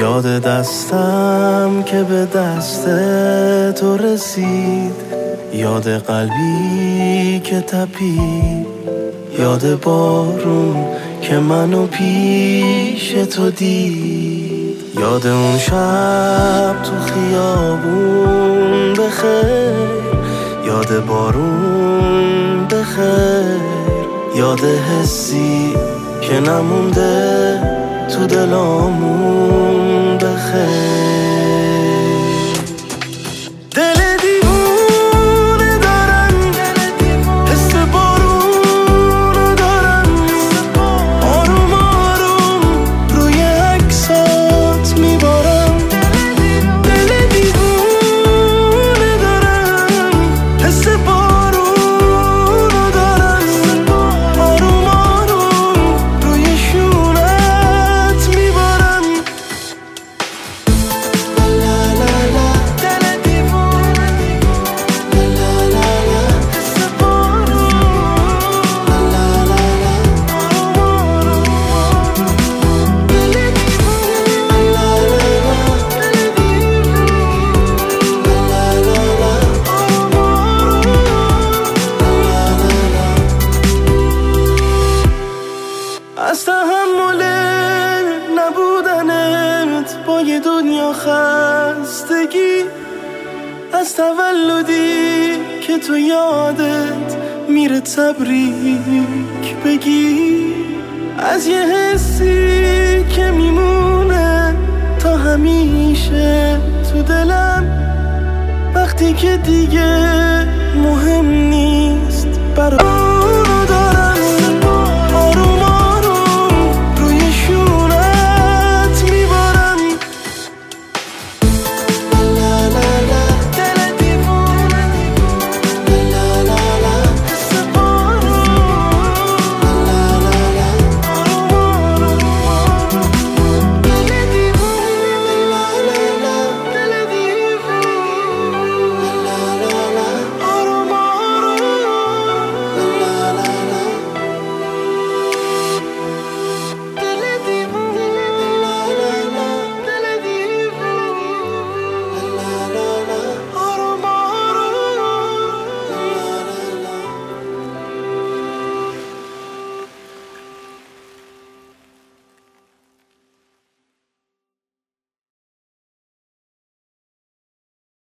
یاد دستم که به دست تو رسید، یاد قلبی که تپید، یاد بارون که منو پیش تو دید، یاد اون شب تو خیابون بخیر، یاد بارون بخیر، یاد حسی که نمونده تو دلامون بخیر. از تحمل نبودنت با یه دنیا خستگی، از تولدی که تو یادت میره تبریک بگی، از یه حسی که میمونه تا همیشه تو دلم، وقتی که دیگه مهم نیست برام.